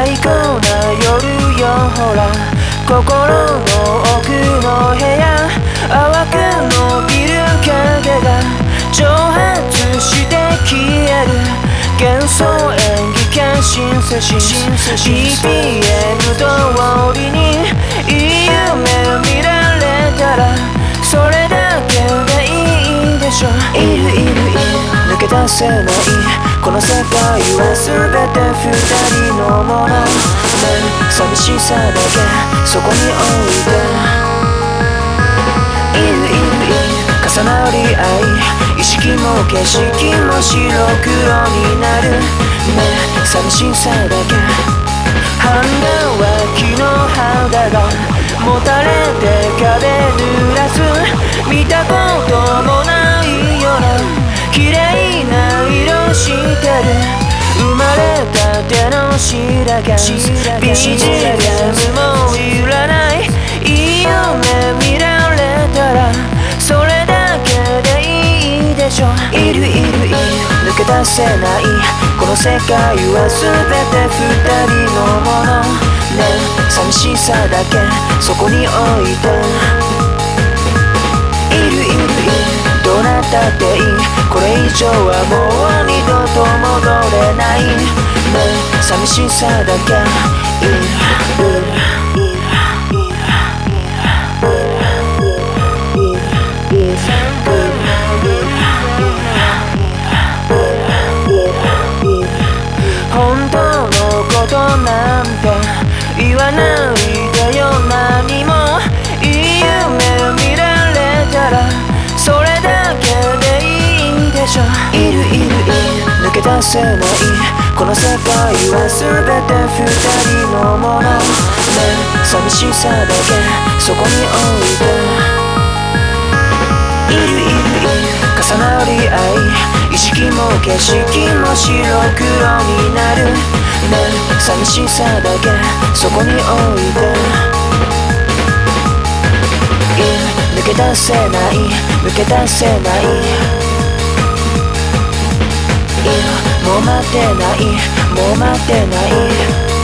最高な夜よほら心の奥の部屋淡く伸びる影が蒸発して消える幻想演技化シンセシス BPM 通りにいい夢見られたらそれだけでいいでしょいる抜け出せないこの世界は全て二人のものね寂しさだけそこに置いて重なり合い意識も景色も白黒になるね寂しさだけ半乾きの肌がもたれて壁濡らす見たこともないような綺麗な色してる生まれたての白髪 BGM もいらないいい夢見られたらそれだけでいいでしょいる抜け出せないこの世界は全て二人のものね寂しさだけそこに置いているどうなったっていいこれ以上はもう二度と戻れないね寂しさだけいる本当のことなんて言わないでよ何もいい夢見られたらそれだけでいいでしょいる抜け出せないこの世界は全て二人のものね寂しさだけそこに置いて重なり合い意識も景色も白黒になるね寂しさだけそこに置いて抜け出せない抜け出せないもう待ってないもう待ってない